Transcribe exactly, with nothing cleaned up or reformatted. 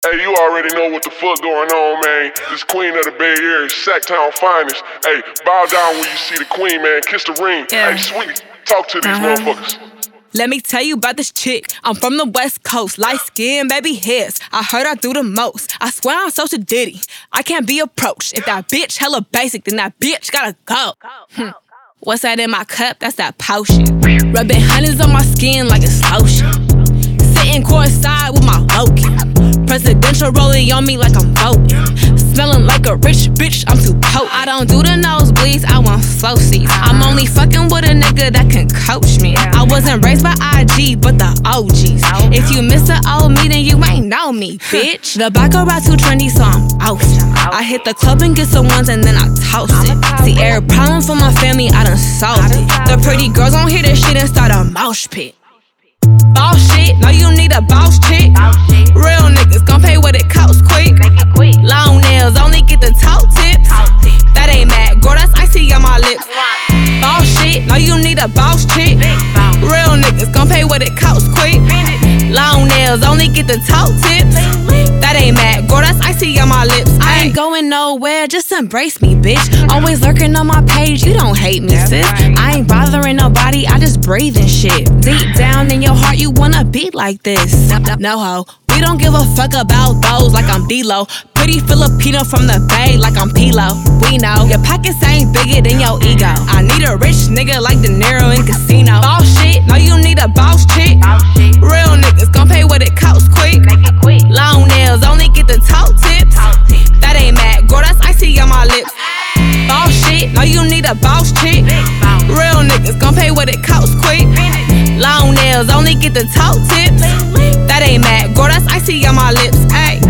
Hey, you already know what the fuck going on, man. This queen of the Bay Area, Sacktown finest. Hey, bow down when you see the queen, man. Kiss the ring. Yeah. Hey, sweetie, talk to these Uh-huh. motherfuckers. Let me tell you about this chick. I'm from the West Coast, light skin, baby hairs. I heard I do the most. I swear I'm social ditty. I can't be approached. If that bitch hella basic, then that bitch gotta go. Hmm. What's that in my cup? That's that potion. Rubbing hundreds on my skin like it's lotion. Sitting courtside with my Loki. Presidential rolling on me like I'm voting. Smelling like a rich bitch, I'm too potent. I don't do the nosebleeds, I want flow seats. I'm only fucking with a nigga that can coach me. I wasn't raised by I G, but the O Gs. If you miss the old me, then you ain't know me, bitch. The baccarat too trendy, so I'm out. I hit the club and get some ones and then I toast it. See, every problem for my family, I done solved it. The pretty girls gon' hear this shit and start a mosh pit. Boss shit, no you need a boss chick. Real niggas gon' pay what it costs quick. Long nails, only get the toe tips. That ain't mad, girl, that's icy on my lips. Boss shit, no you need a boss chick. Real niggas gon' pay what it costs quick. Long nails, only get the toe tips. That ain't mad, girl, that's icy on my lips. I ain't going nowhere, just embrace me, bitch. Always lurking on my page, you don't hate me, sis. I ain't bothering nobody, I just breathe and shit. Deep down in your heart, you wanna be like this. No ho, we don't give a fuck about those like I'm D-Lo. Pretty Filipino from the Bay like I'm Pilo. We know, your pockets ain't bigger than your ego. I need a rich nigga like De Niro in Casino. Boss shit, no you need a boss chick. Real niggas gon' pay what it costs quick. Long nails, only get the toe tips. That ain't mad, girl, that's icy on my lips. Boss shit, no you need a boss chick. Real niggas gon' pay what it costs quick. Long nails, only get the toe tips. That ain't mad, girl, that's icy on my lips. Ay.